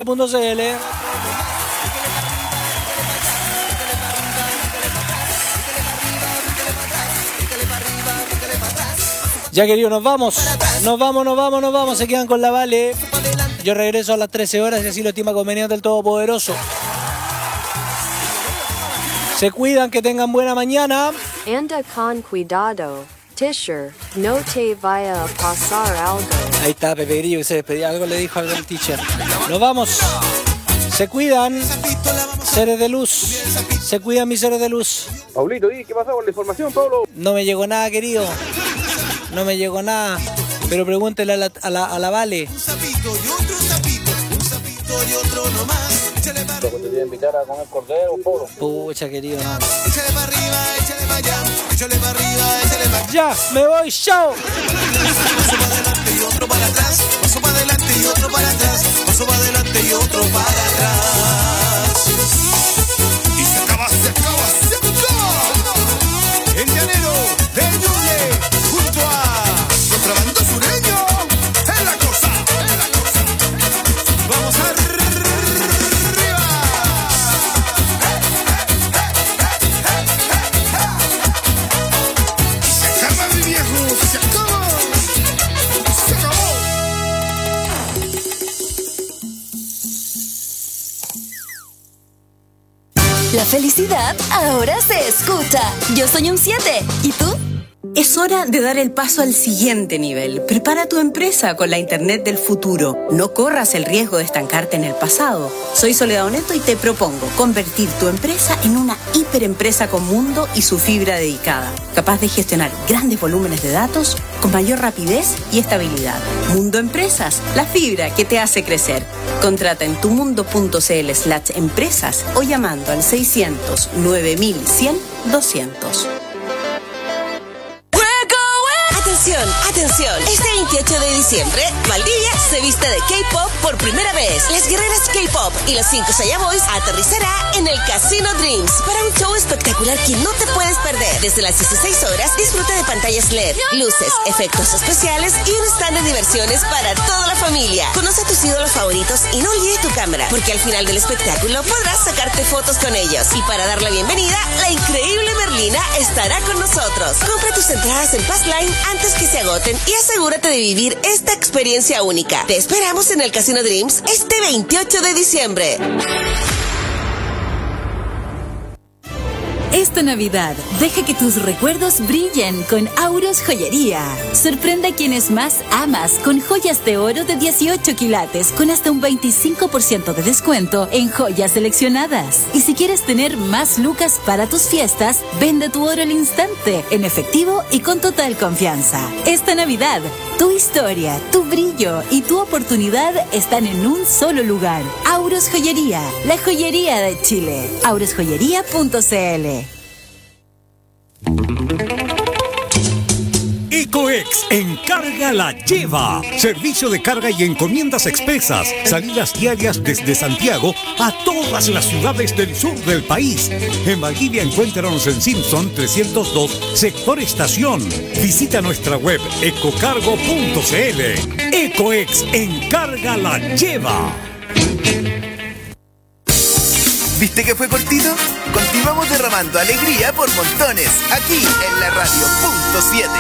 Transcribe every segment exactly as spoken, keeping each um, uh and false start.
punto c l. Ya, querido, nos vamos. Nos vamos, nos vamos, nos vamos. Se quedan con la Vale. Yo regreso a las trece horas y así lo estima conveniente el Todopoderoso. Se cuidan, que tengan buena mañana. Anda con cuidado, teacher. No te vaya a pasar algo. Ahí está Pepe Grillo que se despedía. Algo le dijo al teacher. Nos vamos. Se cuidan, seres de luz. Se cuidan mis seres de luz. Paulito, ¿y qué pasó con la información, Pablo? No me llegó nada, querido. No me llegó nada. Pero pregúntele a la, a la, a la Vale. Un sapito y otro sapito, un sapito y otro nomás. Échale para Te voy a invitar a comer cordero, Pablo. Pucha, querido, no. échale para arriba, échale para allá, échale para arriba, échale para allá. Ya, me voy, chao. Paso para adelante y otro para atrás, paso para adelante y otro para atrás, paso para adelante y otro para atrás. Y se acaba, se acaba, se acaba. El llanero de Ñuble junto a Contrabando Sureño. Es la cosa, es la cosa. Vamos arriba. Se acaba, mi viejo, se acaba. Se acabó. La felicidad ahora se escucha. Yo soy un siete. ¿Y tú? Es hora de dar el paso al siguiente nivel. Prepara tu empresa con la Internet del futuro. No corras el riesgo de estancarte en el pasado. Soy Soledad Oneto y te propongo convertir tu empresa en una hiperempresa con mundo y su fibra dedicada, capaz de gestionar grandes volúmenes de datos con mayor rapidez y estabilidad. Mundo Empresas, la fibra que te hace crecer. Contrata en tumundo.cl slash empresas o llamando al seiscientos nueve mil cien doscientos. Atención, atención, este veintiocho de diciembre, Valdivia se viste de K-pop por primera vez. Las guerreras K-pop y los cinco Saya Boys aterrizará en el Casino Dreams para un show espectacular que no te puedes perder. Desde las dieciséis horas, disfruta de pantallas L E D, luces, efectos especiales y un stand de diversiones para toda la familia. Conoce a tus ídolos favoritos y no olvides tu cámara, porque al final del espectáculo podrás sacarte fotos con ellos. Y para dar la bienvenida, la increíble Merlina estará con nosotros. Compra tus entradas en Passline antes que se agoten y asegúrate de vivir esta experiencia única. Te esperamos en el Casino Dreams este veintiocho de diciembre. Esta Navidad, deja que tus recuerdos brillen con Auros Joyería. Sorprende a quienes más amas con joyas de oro de dieciocho quilates con hasta un veinticinco por ciento de descuento en joyas seleccionadas. Y si quieres tener más lucas para tus fiestas, vende tu oro al instante, en efectivo y con total confianza. Esta Navidad, tu historia, tu brillo y tu oportunidad están en un solo lugar. Auros Joyería, la joyería de Chile. auros joyería punto c l. Ecoex Encarga la Lleva. Servicio de carga y encomiendas expresas. Salidas diarias desde Santiago a todas las ciudades del sur del país. En Valdivia encuéntranos en Simpson trescientos dos, sector estación. Visita nuestra web ecocargo punto c l. Ecoex Encarga la Lleva. ¿Viste que fue cortito? Continuamos derramando alegría por montones, aquí en la radio punto siete.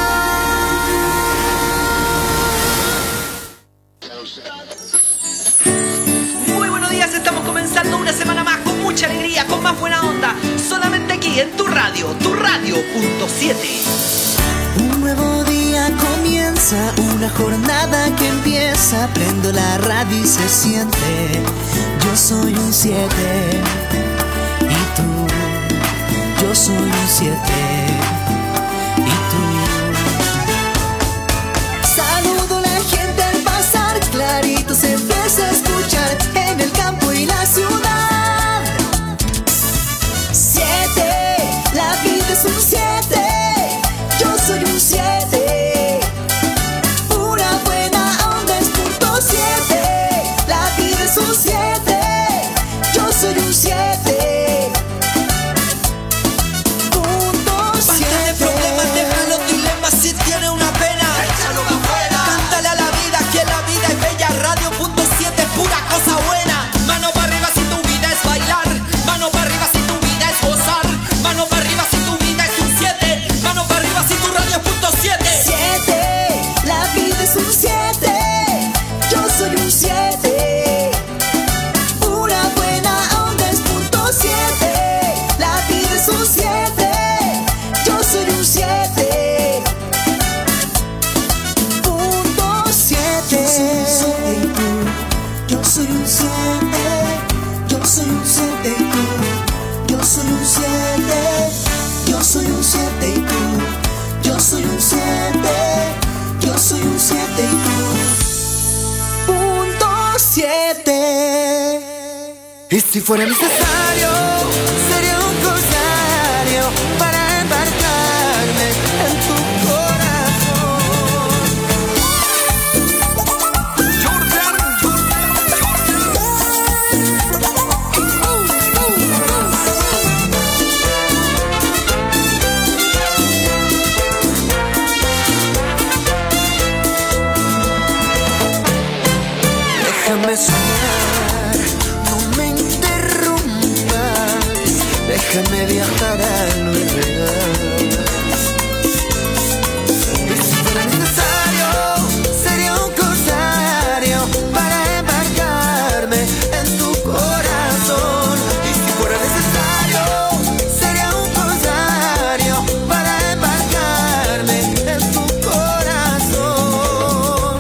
Muy buenos días, estamos comenzando una semana más con mucha alegría, con más buena onda, solamente aquí en tu radio, tu radio punto siete. Un nuevo día comienza, una jornada que empieza, prendo la radio y se siente, yo soy un siete, y tú, yo soy un siete, y tú. Saludo a la gente al pasar, clarito se empieza a escuchar, en el campo y la ciudad. Siete, la vida es un siete. Yo soy un siete, una buena onda es punto siete, la vida es un siete, yo soy un siete, punto siete. Basta de problemas, déjalo, dilemas, si tiene una pena, échalo afuera. Cántale a la vida que la vida es bella, radio punto siete punto soy un siete, yo soy un siete y tú. Yo soy un siete, yo soy un siete y tú. Yo soy un siete, yo soy un siete y tú. Punto siete. Y si fuera necesario, sería un corsario para embarcarme en tu corazón. Jordan, déjame soñar, no me interrumpas, déjame viajar a lo irreal. Y si fuera necesario, sería un corsario para embarcarme en tu corazón. Y si fuera necesario, sería un corsario para embarcarme en tu corazón.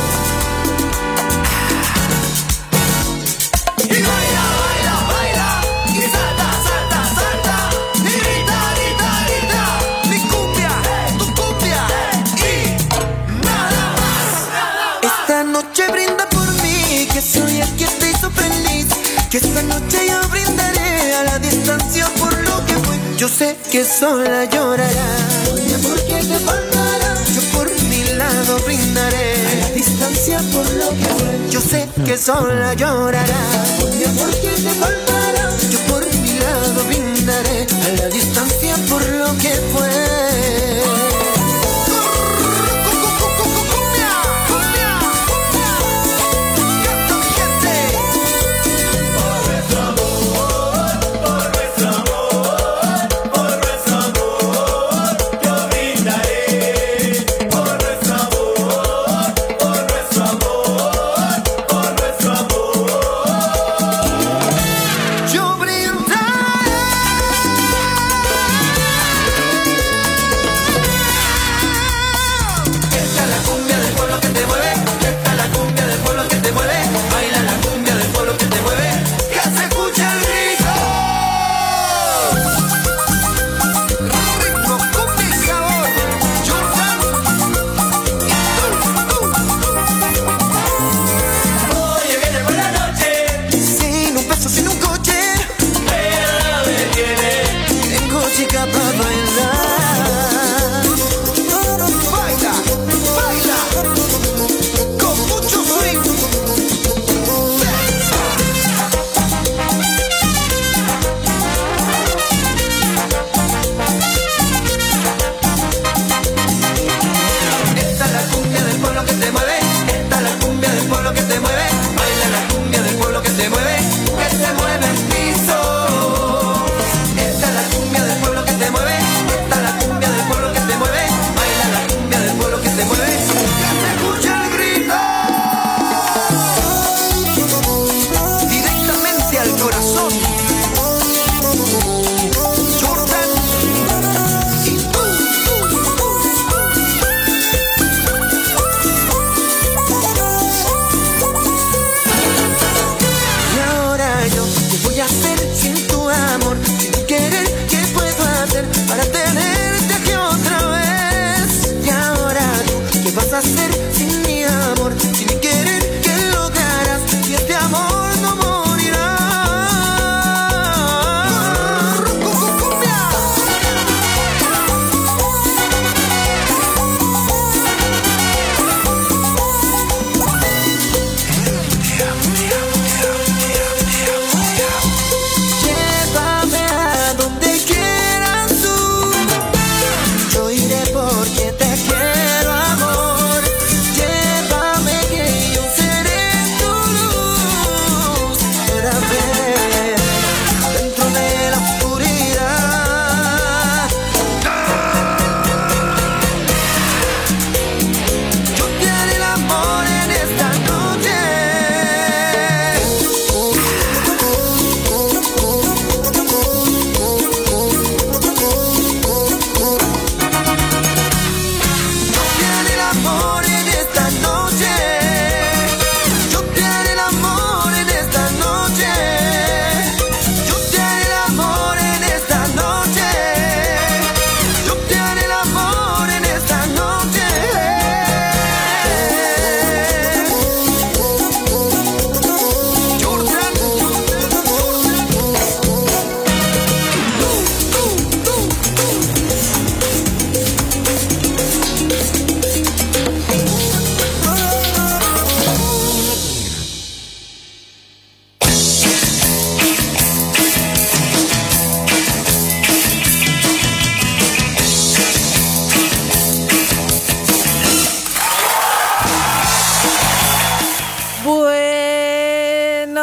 Y baila, baila, baila, y salta, salta, salta, y grita, grita, grita, mi cumbia, tu cumbia, y nada más. Esta noche brinda por mí, que soy el que te hizo feliz, que esta noche yo brindaré a la distancia por lo que fue. Yo sé que sola llorarás, porque te faltará. Yo por mi lado brindaré a la distancia por lo que fue. Yo sé que sola llorarás, porque te faltará. Yo por mi lado brindaré a la distancia por lo que fue. Yo brindaré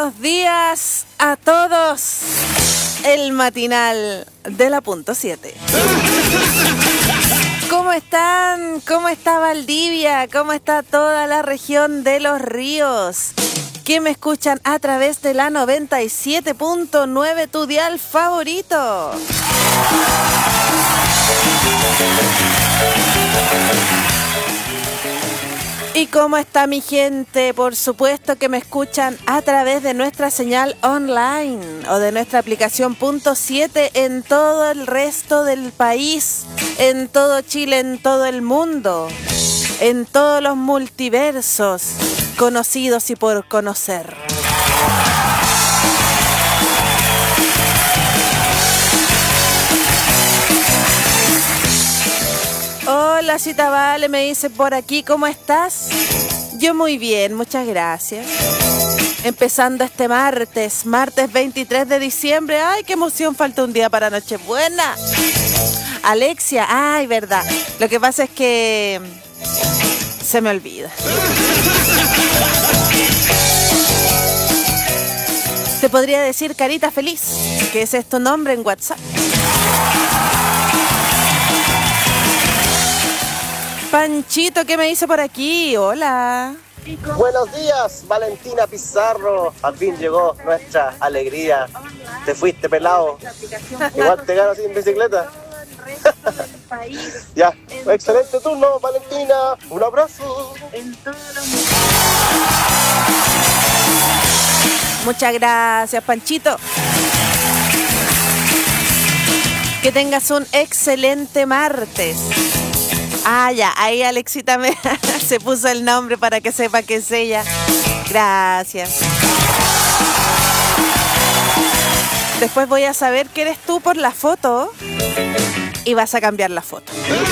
buenos días a todos. El matinal de la punto siete. ¿Cómo están? ¿Cómo está Valdivia? ¿Cómo está toda la región de Los Ríos? Que me escuchan a través de la noventa y siete punto nueve, tu dial favorito. ¿Y cómo está mi gente? Por supuesto que me escuchan a través de nuestra señal online o de nuestra aplicación punto siete en todo el resto del país, en todo Chile, en todo el mundo, en todos los multiversos conocidos y por conocer. Hola, Cita Vale, me dice por aquí, ¿cómo estás? Yo muy bien, muchas gracias. Empezando este martes, martes veintitrés de diciembre. ¡Ay, qué emoción! Falta un día para Nochebuena. Alexia, ay, verdad. Lo que pasa es que se me olvida. Te podría decir Carita Feliz, que ese es tu nombre en WhatsApp. Panchito, ¿qué me dice por aquí? Hola. Buenos días, Valentina Pizarro. Al fin llegó nuestra alegría. Te fuiste pelado. Igual te gano sin bicicleta. Ya, excelente turno, Valentina. Un abrazo. Muchas gracias, Panchito. Que tengas un excelente martes. Ah, ya, ahí Alexita me se puso el nombre para que sepa que es ella. Gracias. Después voy a saber que eres tú por la foto y vas a cambiar la foto.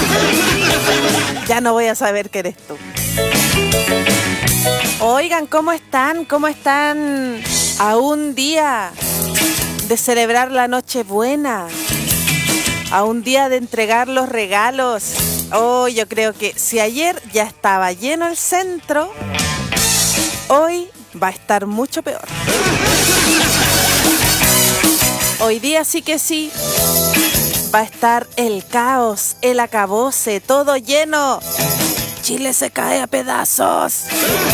Ya no voy a saber que eres tú. Oigan, ¿cómo están? ¿Cómo están a un día de celebrar la Nochebuena? A un día de entregar los regalos. Oh, yo creo que si ayer ya estaba lleno el centro, hoy va a estar mucho peor. Hoy día sí que sí, va a estar el caos, el acabose, todo lleno. Chile se cae a pedazos.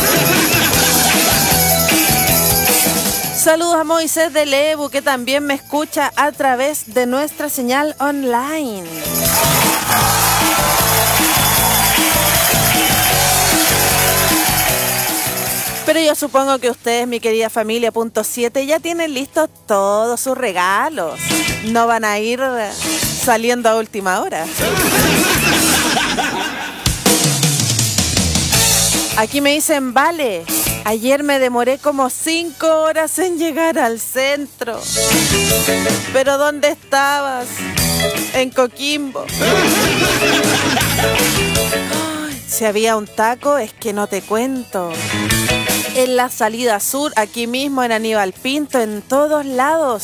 Saludos a Moisés de Lebu, que también me escucha a través de nuestra señal online. Pero yo supongo que ustedes, mi querida familia punto siete, ya tienen listos todos sus regalos. No van a ir saliendo a última hora. Aquí me dicen, vale, ayer me demoré como cinco horas en llegar al centro. ¿Pero dónde estabas? En Coquimbo. Si había un taco, es que no te cuento. En la salida sur, aquí mismo en Aníbal Pinto, en todos lados.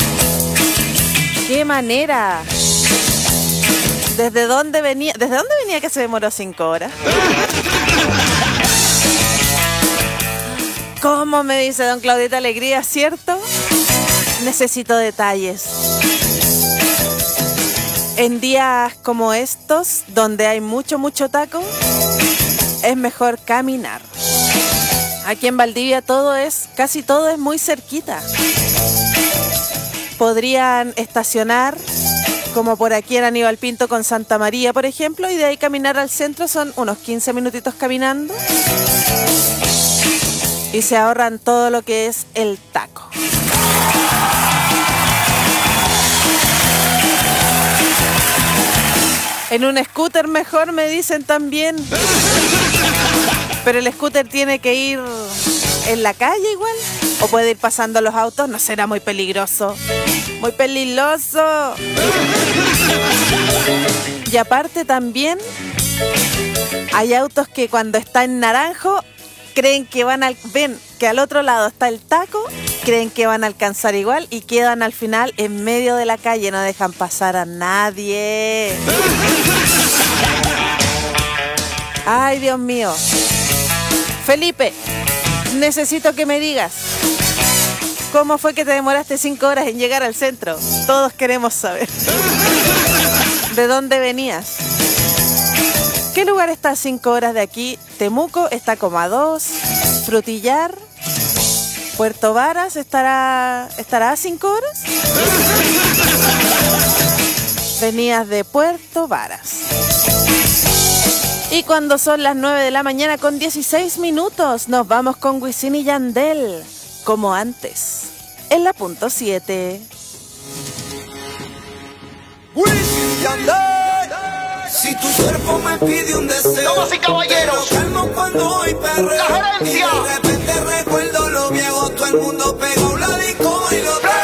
¡Qué manera! ¿Desde dónde venía? ¿Desde dónde venía que se demoró cinco horas? ¿Cómo me dice don Claudita Alegría, cierto? Necesito detalles. En días como estos, donde hay mucho, mucho taco, es mejor caminar. Aquí en Valdivia todo es, casi todo es muy cerquita. Podrían estacionar, como por aquí en Aníbal Pinto con Santa María, por ejemplo, y de ahí caminar al centro son unos quince minutitos caminando. Y se ahorran todo lo que es el taco. En un scooter mejor, me dicen también. Pero el scooter tiene que ir en la calle igual. O puede ir pasando los autos. No será muy peligroso. Muy peligroso. Y aparte también hay autos que cuando está en naranjo creen que van al... Ven que al otro lado está el taco. Creen que van a alcanzar igual y quedan al final en medio de la calle. No dejan pasar a nadie. Ay, Dios mío. Felipe, necesito que me digas, ¿Cómo fue que te demoraste cinco horas en llegar al centro? Todos queremos saber. ¿De dónde venías? ¿Qué lugar está a cinco horas de aquí? Temuco está como a dos. Frutillar. Puerto Varas estará, estará a cinco horas. Venías de Puerto Varas. Y cuando son las nueve de la mañana con dieciséis minutos, nos vamos con Wisin y Yandel, como antes, en la punto siete. Wisin y Yandel. Si tu cuerpo me pide un deseo, damas y caballeros, te lo calmo cuando hoy perreo. La gerencia. Y de repente recuerdo lo viejo, todo el mundo pegó la disco y lo traigo.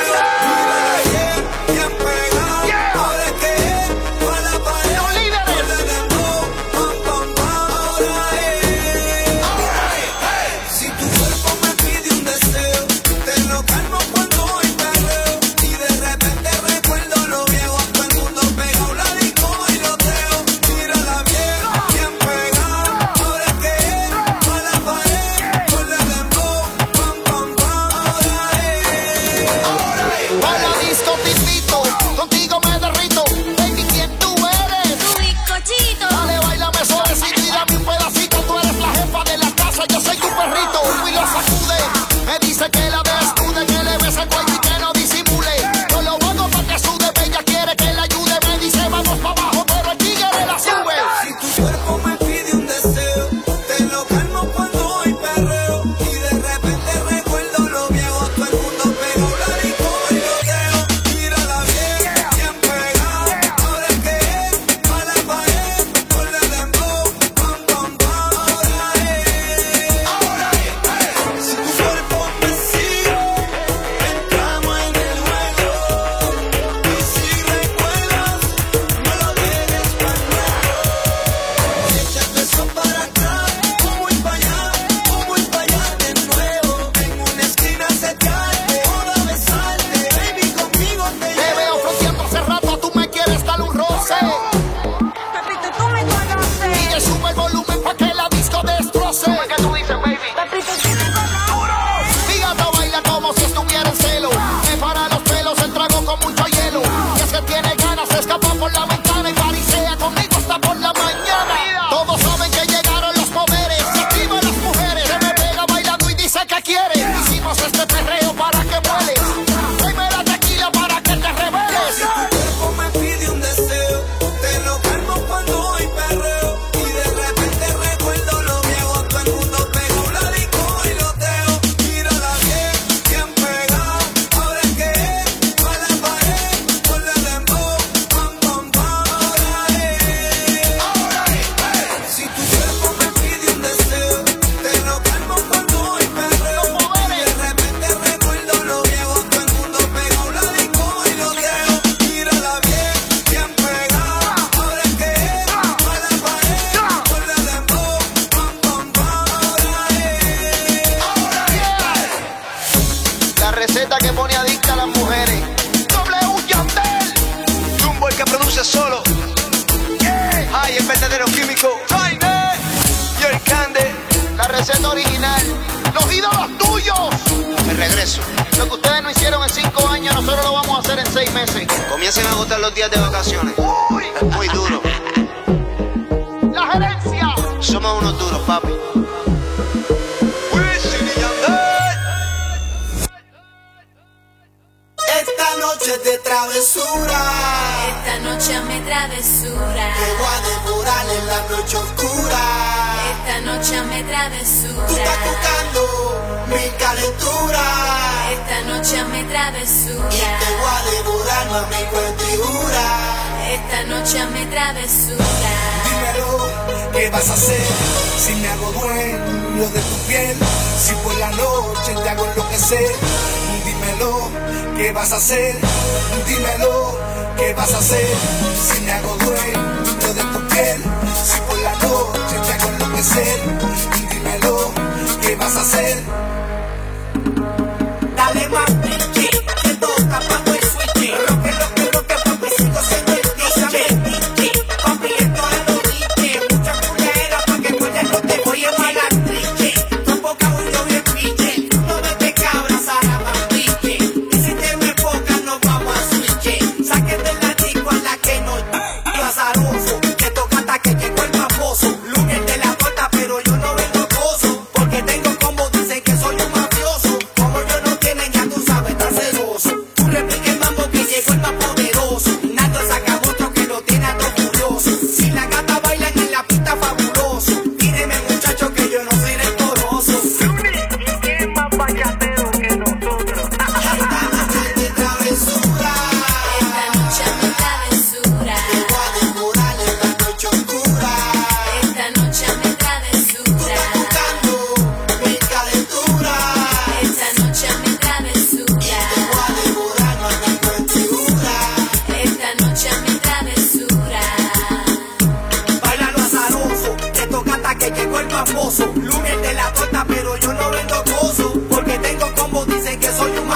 Oye,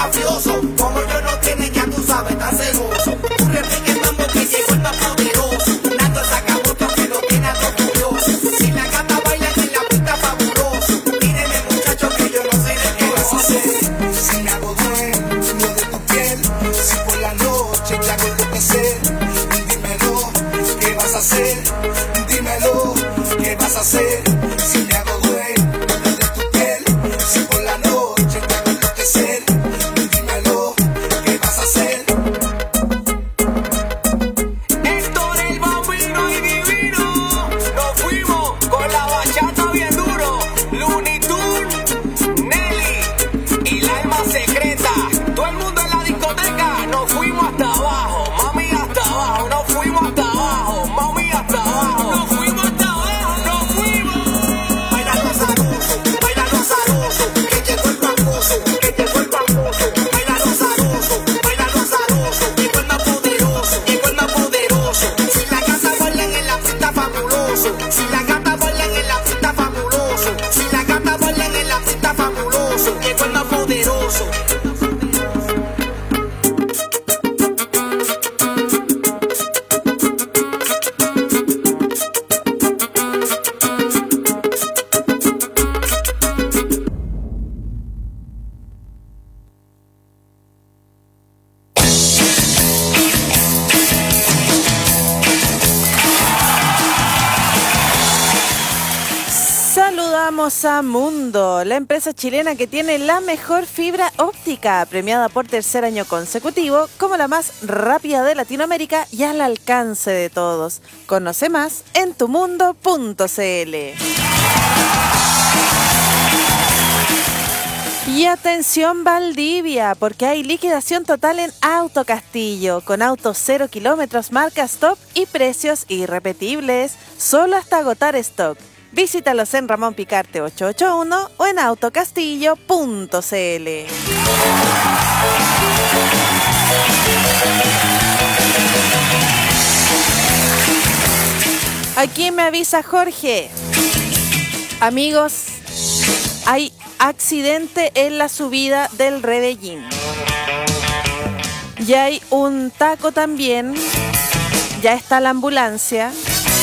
mafioso. Como yo no tiene, ya tú sabes, tan celoso. Tú repique el mambo que llegó el más poderoso. Nando sacabuto que lo tiene a todo curioso. Si la gata baila en la pista fabuloso. Mírenme muchachos que yo no sé de qué vas a hacer. Si me hago dueño de tu piel, si por la noche te hago enloquecer, dímelo, ¿qué vas a hacer? Dímelo, ¿qué vas a hacer? Si me hago dueño de tu piel, si por la noche te hago enloquecer, dímelo, ¿qué vas a hacer? Héctor el Bambino y Divino, nos fuimos con la bachata bien duro. Looney Tunes, Nelly y la alma secreta. Todo el mundo en la discoteca, nos fuimos hasta abajo, mami hasta abajo, nos fuimos hasta abajo, mami hasta abajo, nos fuimos hasta abajo, nos fuimos. Bailando azaroso, bailando azaroso, que llegó el famoso, que llegó el famoso. Bailando azaroso, bailando azaroso, llegó el más poderoso, llegó el más poderoso. Si la gata bailan en la pista fabuloso, si la gata bailan en la pista fabuloso, si la gata bailan en la pista fabuloso, llegó el más poderoso. Saludamos a Mundo, la empresa chilena que tiene la mejor fibra óptica, premiada por tercer año consecutivo como la más rápida de Latinoamérica y al alcance de todos. Conoce más en tumundo punto cl. Y atención Valdivia, porque hay liquidación total en Auto Castillo, con autos cero kilómetros, marcas top y precios irrepetibles, solo hasta agotar stock. Visítalos en Ramón Picarte ochocientos ochenta y uno o en autocastillo punto cl. Aquí me avisa Jorge. Amigos, hay accidente en la subida del Rebellín. Y hay un taco también. Ya está la ambulancia.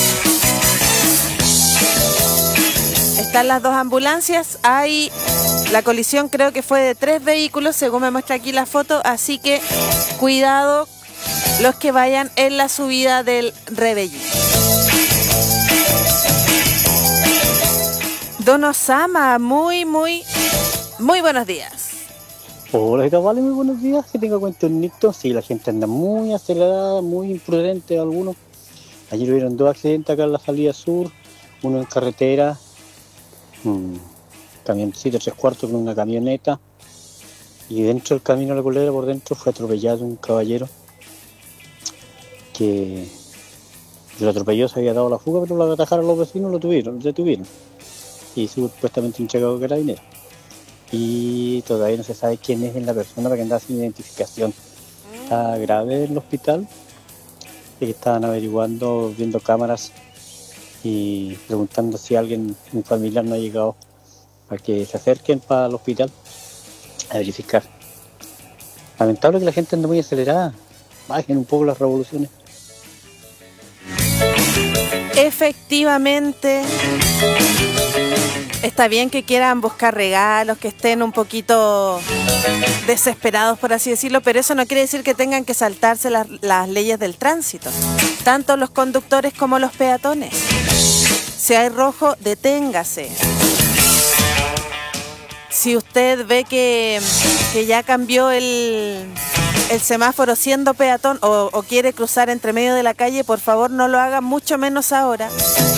Están las dos ambulancias. Hay la colisión, creo que fue de tres vehículos, según me muestra aquí la foto. Así que cuidado los que vayan en la subida del Rebellín. Don Osama, muy, muy, muy buenos días. Hola, ¿qué tal? Vale, muy buenos días. Que tenga cuentonito. Sí, la gente anda muy acelerada, muy imprudente algunos. Ayer hubieron dos accidentes acá en la salida sur. Uno en carretera. Un camioncito tres cuartos con una camioneta. Y dentro del camino a la colera, por dentro, fue atropellado un caballero que lo atropelló, se había dado la fuga, pero lo atajaron los vecinos, lo tuvieron, lo detuvieron. Y supuestamente entregado a carabineros. Y todavía no se sabe quién es la persona para que andaba sin identificación. Está grave en el hospital, y que estaban averiguando, viendo cámaras y preguntando si alguien, un familiar, no ha llegado para que se acerquen para el hospital a verificar. Lamentable que la gente anda muy acelerada. Bajen un poco las revoluciones. Efectivamente, está bien que quieran buscar regalos, que estén un poquito desesperados, por así decirlo, pero eso no quiere decir que tengan que saltarse las, las leyes del tránsito, tanto los conductores como los peatones. Si hay rojo, deténgase. Si usted ve que, que ya cambió el, el semáforo siendo peatón o, o quiere cruzar entre medio de la calle, por favor no lo haga, mucho menos ahora.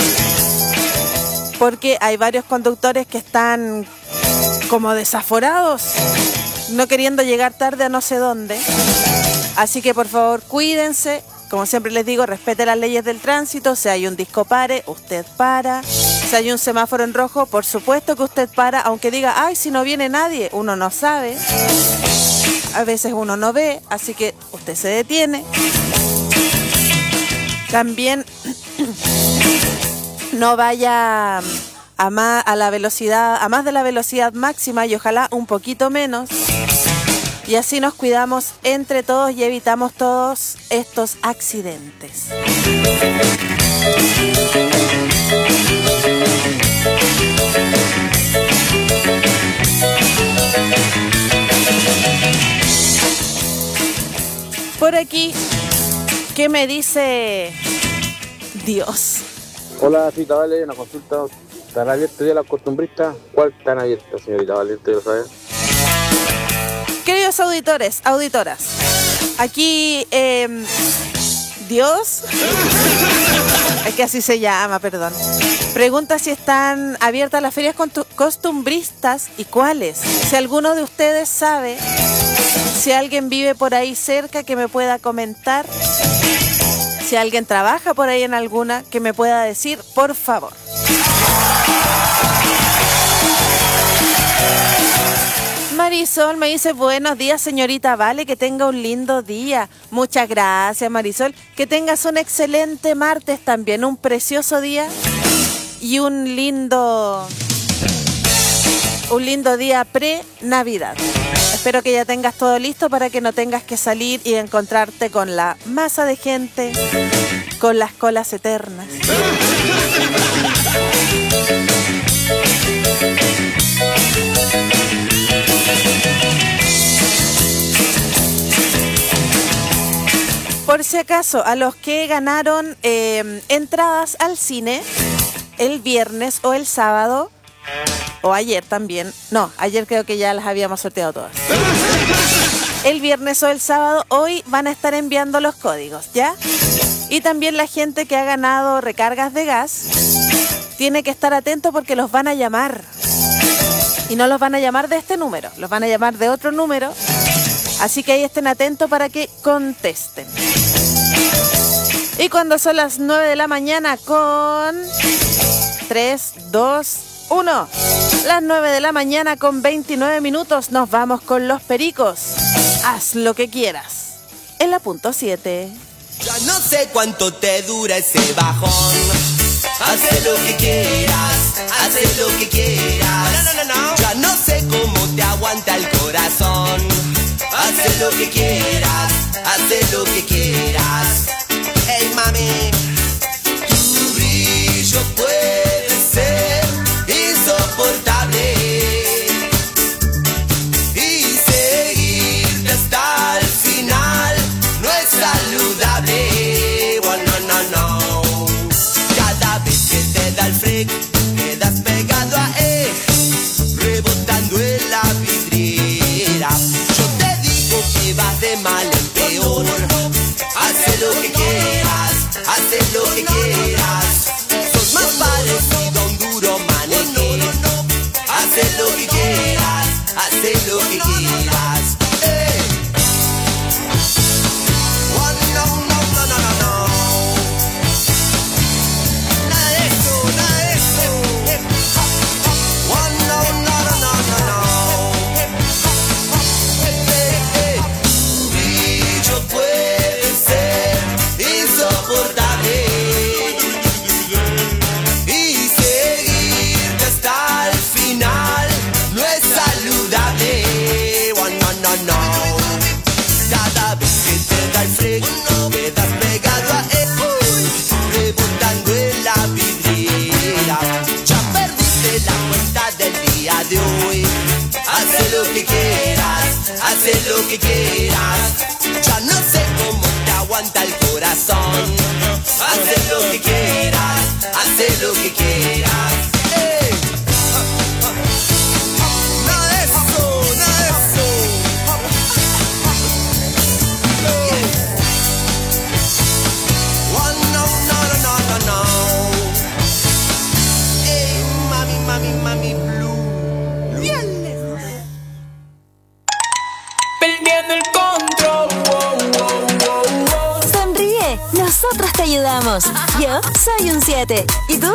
Porque hay varios conductores que están como desaforados, no queriendo llegar tarde a no sé dónde. Así que por favor cuídense. Como siempre les digo, respete las leyes del tránsito. Si hay un disco pare, usted para. Si hay un semáforo en rojo, por supuesto que usted para, aunque diga, ay, si no viene nadie, uno no sabe. A veces uno no ve, así que usted se detiene. También no vaya a más, a la velocidad, a más de la velocidad máxima y ojalá un poquito menos. Y así nos cuidamos entre todos y evitamos todos estos accidentes. Por aquí, ¿qué me dice Dios? Hola, señorita Vale, una consulta. ¿Están abiertos ya las costumbristas? ¿Cuál están abiertas, señorita Vale? ¿Usted lo sabe? Queridos auditores, auditoras, aquí eh, Dios, es que así se llama, perdón, pregunta si están abiertas las ferias costumbristas y cuáles. Si alguno de ustedes sabe, si alguien vive por ahí cerca, que me pueda comentar. Si alguien trabaja por ahí en alguna, que me pueda decir, por favor. Marisol me dice, buenos días, señorita Vale, que tenga un lindo día. Muchas gracias, Marisol. Que tengas un excelente martes también, un precioso día y un lindo, un lindo día pre-Navidad. Espero que ya tengas todo listo para que no tengas que salir y encontrarte con la masa de gente, con las colas eternas. Por si acaso, a los que ganaron eh, entradas al cine el viernes o el sábado, o ayer también, no, ayer creo que ya las habíamos sorteado todas. El viernes o el sábado, hoy van a estar enviando los códigos, ¿ya? Y también la gente que ha ganado recargas de gas tiene que estar atento porque los van a llamar. Y no los van a llamar de este número, los van a llamar de otro número. Así que ahí estén atentos para que contesten. Y cuando son las nueve de la mañana con tres, dos, uno. Las nueve de la mañana con veintinueve minutos nos vamos con los pericos. Haz lo que quieras. En la punto siete. Ya no sé cuánto te dura ese bajón. Haz lo que quieras, haz lo que quieras. No, no, no, no. Ya no sé cómo te aguanta el corazón. Haz lo que quieras, haz lo que quieras. Hey mami, tu brillo puede ser insoportable y seguirte hasta el final no es saludable. Oh, no, no, no. Cada vez que te da el freak quedas pegado a él, rebotando en la vidriera. Yo te digo que vas de mal en peor. Haz lo que quieras, haz lo que quieras. Sos más parecido a un duro manequín. Haz lo que quieras, haz lo que quieras. Hey. Oh, no, no, no, no, no, no. Nada de eso, nada de eso. Oh, no, no, no, no, no, no. Hey, hey, hey. Tu brillo puede ser insoportable y seguirte hasta el final no es saludable. Oh, no, no, no. Cada vez que te da el freak quedas pegado a él, rebotando en la vidriera. Ya perdiste la cuenta del día de hoy. Haz lo que quieras, haz lo que quieras. Ya no sé cómo te aguanta el corazón. Haz lo que quieras, haz lo que quieras. Hey. Nada de eso, nada de eso. Oh, no, no, no, no, no, no. Hey, mami, mami, mami, blue. Viernes. Perdiendo el control. Wow, wow, wow, wow. Sonríe, nosotros te ayudamos. Yo soy un siete. ¿Y tú?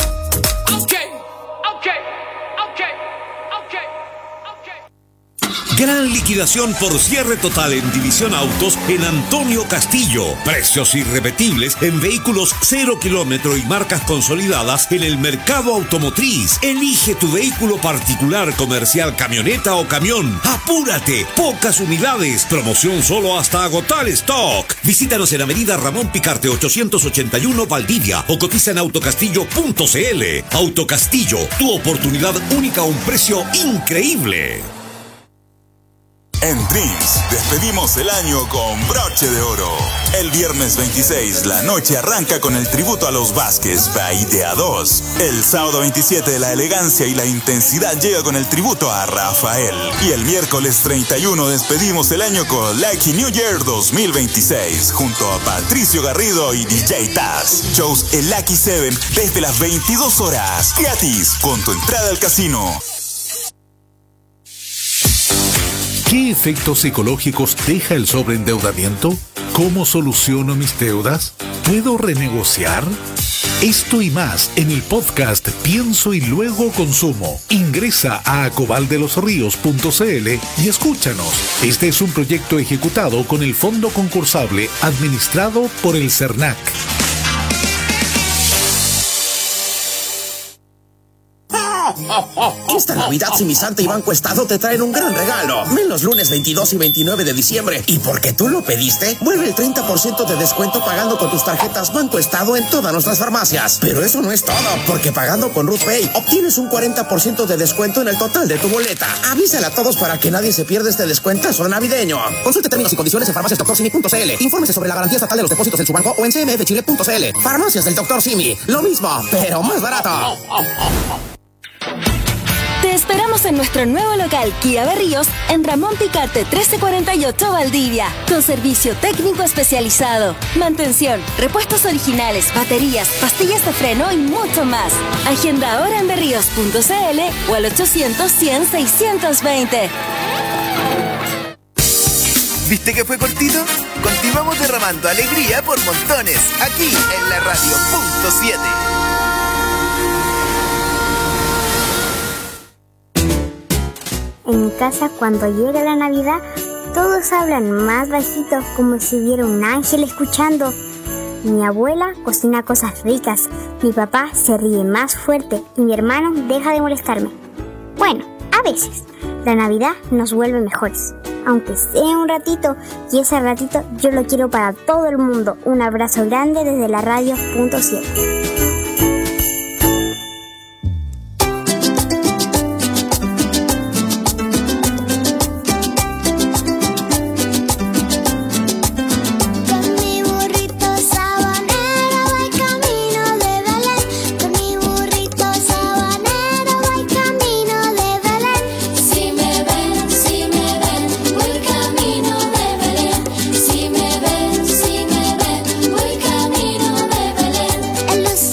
Okay, okay, okay, okay, okay. Gran liquidación por cierre total en División Autos en Antonio Castillo. Precios irrepetibles en vehículos cero kilómetro y marcas consolidadas en el mercado automotriz. Elige tu vehículo particular, comercial, camioneta o camión. ¡Apúrate! Pocas unidades. Promoción solo hasta agotar stock. Visítanos en Avenida Ramón Picarte ochocientos ochenta y uno Valdivia o cotiza en autocastillo punto cl. Autocastillo, tu oportunidad única a un precio increíble. En Dreams despedimos el año con broche de oro. El viernes veintiséis la noche arranca con el tributo a los Vázquez by de A dos. El sábado veintisiete la elegancia y la intensidad llega con el tributo a Rafael. Y el miércoles treinta y uno despedimos el año con Lucky New Year dos mil veintiséis junto a Patricio Garrido y D J Taz. Shows el Lucky Seven desde las veintidós horas. Gratis con tu entrada al casino. ¿Qué efectos psicológicos deja el sobreendeudamiento? ¿Cómo soluciono mis deudas? ¿Puedo renegociar? Esto y más en el podcast Pienso y Luego Consumo. Ingresa a acobaldelosríos punto cl y escúchanos. Este es un proyecto ejecutado con el Fondo Concursable administrado por el CERNAC. Esta Navidad si Santa y Banco Estado te traen un gran regalo. Ven los lunes veintidós y veintinueve de diciembre y porque tú lo pediste, vuelve el treinta por ciento de descuento pagando con tus tarjetas Banco Estado en todas nuestras farmacias. Pero eso no es todo, porque pagando con Ruth Pay obtienes un cuarenta por ciento de descuento en el total de tu boleta. Avísale a todos para que nadie se pierda este descuentazo navideño. Consulte términos y condiciones en farmacias doctor simi punto cl. Infórmese sobre la garantía estatal de los depósitos en su banco o en c m f chile punto cl. Farmacias del doctor Simi, lo mismo, pero más barato. Te esperamos en nuestro nuevo local Kia Berríos en Ramón Picarte trece cuarenta y ocho Valdivia, con servicio técnico especializado, mantención, repuestos originales, baterías, pastillas de freno y mucho más. Agenda ahora en berríos punto cl o al ochocientos cien seiscientos veinte. ¿Viste que fue cortito? Continuamos derramando alegría por montones, aquí en la radio punto siete. En mi casa, cuando llega la Navidad, todos hablan más bajito, como si hubiera un ángel escuchando. Mi abuela cocina cosas ricas, mi papá se ríe más fuerte y mi hermano deja de molestarme. Bueno, a veces, la Navidad nos vuelve mejores, aunque sea un ratito, y ese ratito yo lo quiero para todo el mundo. Un abrazo grande desde la radio punto siete. El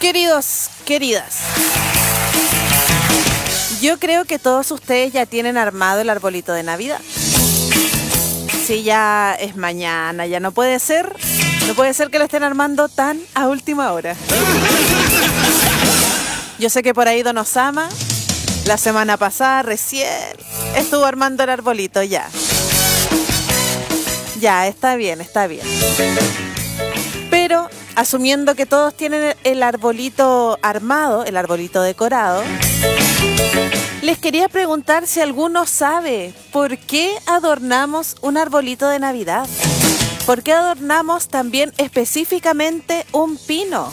Queridos, queridas, yo creo que todos ustedes ya tienen armado el arbolito de Navidad. Si ya es mañana, ya no puede ser, no puede ser que lo estén armando tan a última hora. Yo sé que por ahí Don Osama, la semana pasada recién estuvo armando el arbolito ya. Ya, está bien, está bien. Pero, asumiendo que todos tienen el arbolito armado, el arbolito decorado, les quería preguntar si alguno sabe por qué adornamos un arbolito de Navidad. ¿Por qué adornamos también específicamente un pino?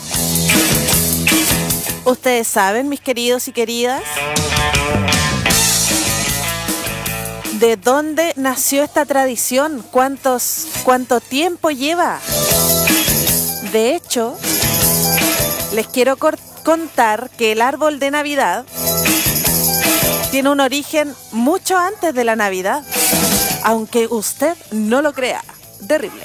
¿Ustedes saben, mis queridos y queridas, de dónde nació esta tradición? ¿Cuántos, cuánto tiempo lleva? De hecho, les quiero contar que el árbol de Navidad tiene un origen mucho antes de la Navidad, aunque usted no lo crea. De Ripley.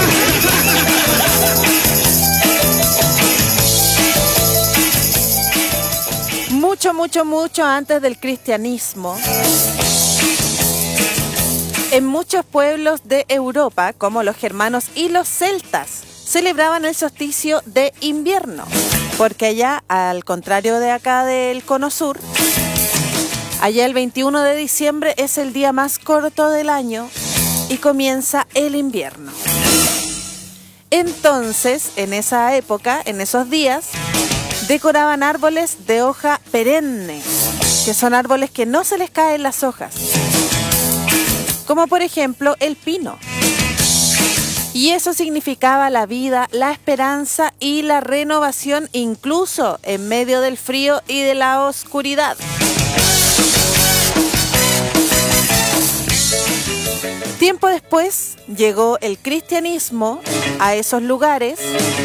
Mucho, mucho, mucho antes del cristianismo, en muchos pueblos de Europa, como los germanos y los celtas, celebraban el solsticio de invierno, porque allá, al contrario de acá del Cono Sur, allá el veintiuno de diciembre es el día más corto del año y comienza el invierno. Entonces, en esa época, en esos días, decoraban árboles de hoja perenne, que son árboles que no se les caen las hojas, como por ejemplo el pino. Y eso significaba la vida, la esperanza y la renovación, incluso en medio del frío y de la oscuridad. Tiempo después llegó el cristianismo a esos lugares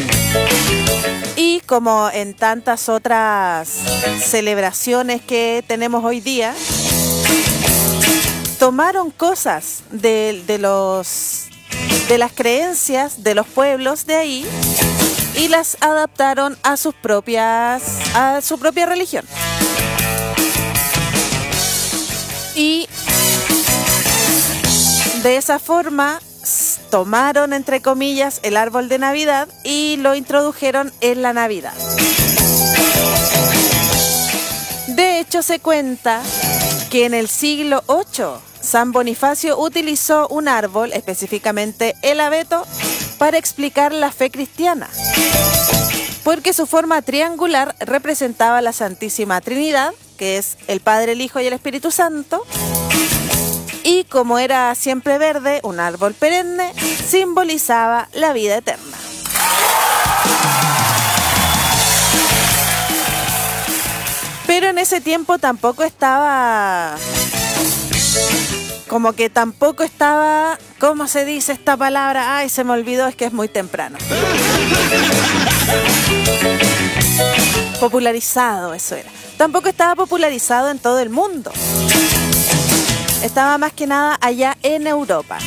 y, como en tantas otras celebraciones que tenemos hoy día, tomaron cosas de, de, los, de las creencias de los pueblos de ahí y las adaptaron a sus propias, a su propia religión. Y de esa forma tomaron, entre comillas, el árbol de Navidad y lo introdujeron en la Navidad. De hecho, se cuenta que en el siglo octavo, San Bonifacio utilizó un árbol, específicamente el abeto, para explicar la fe cristiana, porque su forma triangular representaba la Santísima Trinidad, que es el Padre, el Hijo y el Espíritu Santo. Y como era siempre verde, un árbol perenne, simbolizaba la vida eterna. Pero en ese tiempo tampoco estaba... Como que tampoco estaba... ¿Cómo se dice esta palabra? Ay, se me olvidó, es que es muy temprano. Popularizado, eso era. Tampoco estaba popularizado en todo el mundo. Estaba más que nada allá en Europa.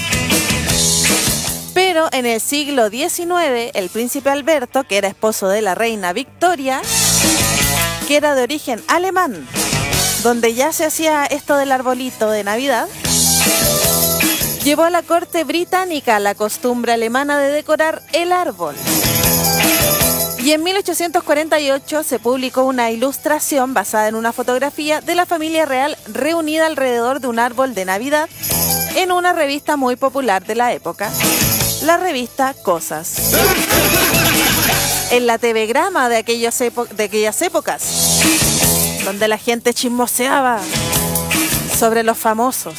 Pero en el siglo diecinueve, el príncipe Alberto, que era esposo de la reina Victoria, que era de origen alemán, donde ya se hacía esto del arbolito de Navidad, llevó a la corte británica la costumbre alemana de decorar el árbol. Y en mil ochocientos cuarenta y ocho se publicó una ilustración basada en una fotografía de la familia real reunida alrededor de un árbol de Navidad en una revista muy popular de la época, la revista Cosas. En la tebegrama de aquellas, epo- de aquellas épocas, donde la gente chismoseaba sobre los famosos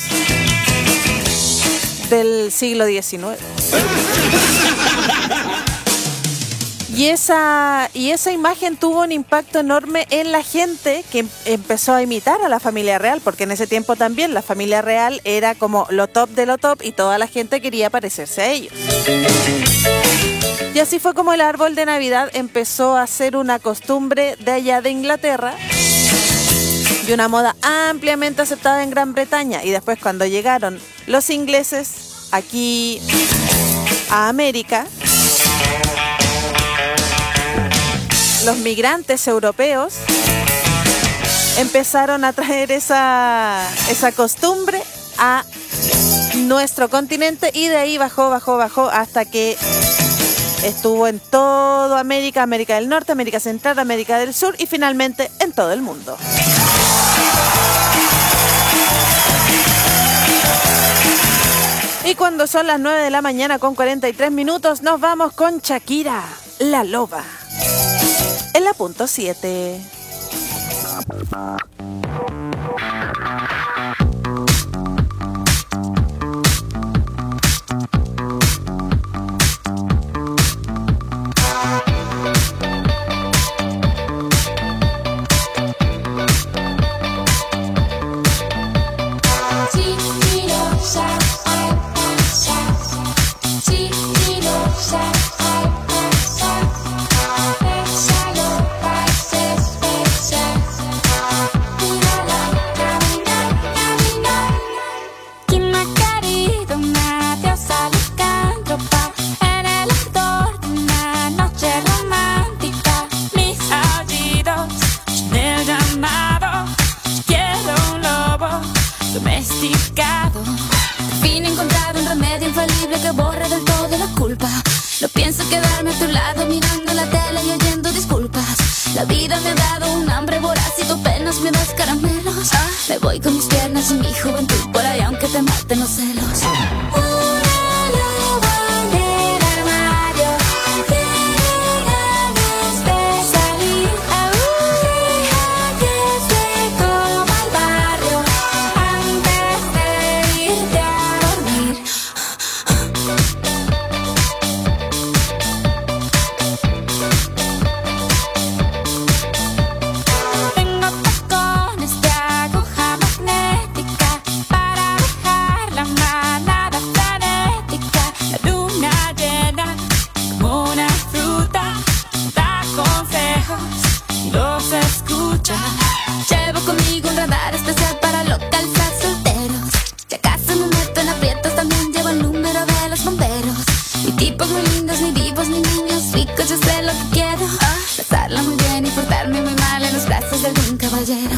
del siglo diecinueve. Y esa, y esa imagen tuvo un impacto enorme en la gente que em- empezó a imitar a la familia real, porque en ese tiempo también la familia real era como lo top de lo top y toda la gente quería parecerse a ellos. Y así fue como el árbol de Navidad empezó a ser una costumbre de allá de Inglaterra y una moda ampliamente aceptada en Gran Bretaña. Y después, cuando llegaron los ingleses aquí a América, los migrantes europeos empezaron a traer esa, esa costumbre a nuestro continente y de ahí bajó, bajó, bajó hasta que estuvo en toda América, América del Norte, América Central, América del Sur y finalmente en todo el mundo. Y cuando son las nueve de la mañana con cuarenta y tres minutos, nos vamos con Shakira, La Loba, en la punto siete. No pienso quedarme a tu lado mirando la tele y oyendo disculpas. La vida me ha dado un hambre voraz y tú apenas me das caramelos. Me voy con mis piernas y mi juventud por ahí aunque te maten los celos. Llevo conmigo un radar especial para localizar solteros. Si acaso me meto en aprietos, también llevo el número de los bomberos. Ni tipos muy lindos, ni divos, ni niños ricos, yo sé lo que quiero. Pasarla muy bien y portarme muy mal en los brazos de algún caballero.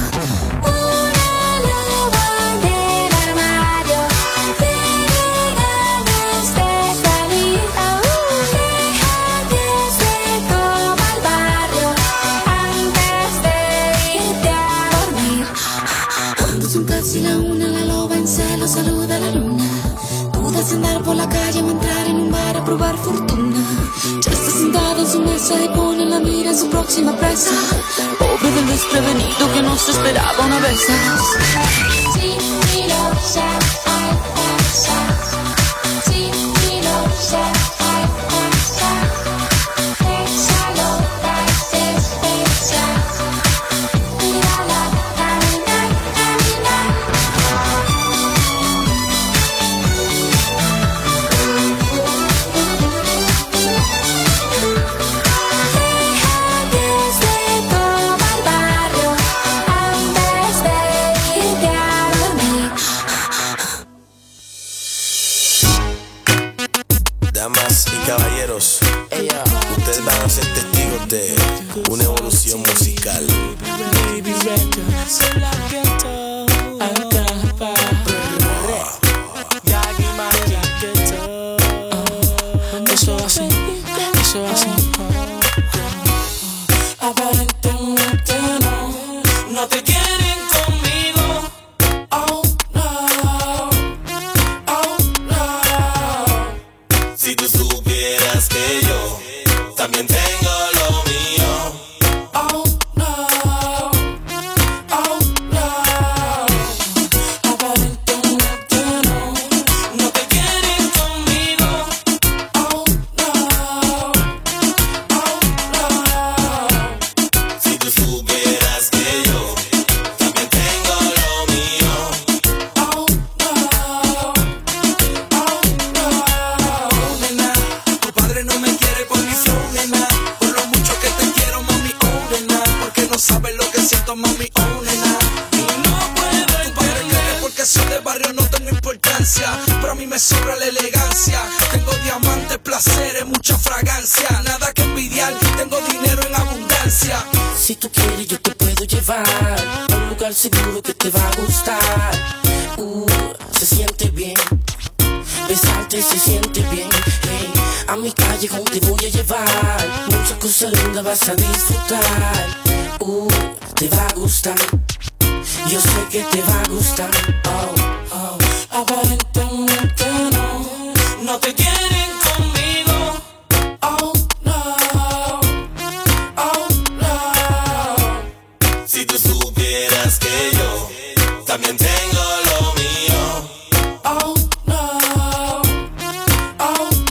Si la una, la loba en celo saluda a la luna. Dudas de andar por la calle o entrar en un bar a probar fortuna. Ya está sentado en su mesa y pone la mira en su próxima presa. Pobre del desprevenido que no se esperaba una vez. Sí, sí, lo sé, ay, ay, sí. Sí, sí, lo sé, ay, ay, sí. Esa loba es especial. Mírala. Damas y caballeros, ustedes van a ser testigos de una evolución musical. Eso así, eso así. Aparentemente no, no te quieren conmigo. Oh no, oh no. Si tú supieras que yo también tengo lo mío. Oh no, oh no. Aparentemente no, no te quieren conmigo. Oh no, oh no. Si tú supieras que yo también tengo lo mío. Oh no, oh no. Nena, tu padre no me quiere por mi flow, nena. Por lo mucho que te quiero, mami, oh nena. Porque no sabes lo que siento, mami, oh nena. Y no puedo entender porque soy de barrio, no tengo importancia. Pero a mí me sobra la elegancia. Tengo diamantes, placeres, mucha fragancia. Nada que envidiar, tengo dinero en abundancia. distancia. Si tú quieres yo te puedo llevar a un lugar seguro que te va a gustar. Uh, se siente bien, besarte se siente bien. Hey, a mi callejón te voy a llevar, muchas cosas lindas vas a disfrutar. Uh, te va a gustar, yo sé que te va a gustar. Oh, oh. Aparentemente